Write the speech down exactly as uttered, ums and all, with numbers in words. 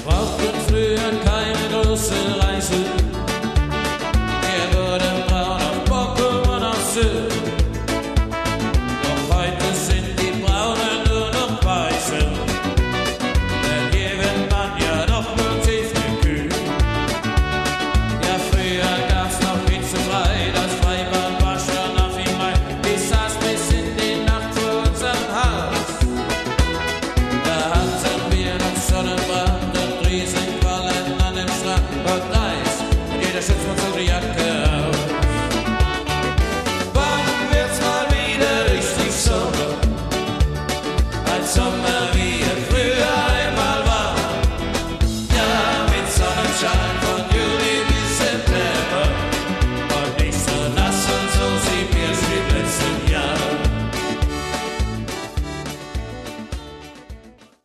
brauchten früher keine große Reise. Wir wurden braun auf Bock und auf Sylt. Doch heute sind die Braunen nur noch Weiße. Denn hier wird man ja doch nur tiefgekühlt. Ja, früher gab's noch hitzefrei, das Freibad war schon auf ihm Main. Ich saß bis in die Nacht vor unserem Haus. Da hatten wir noch Sonnenbrand und Riesen.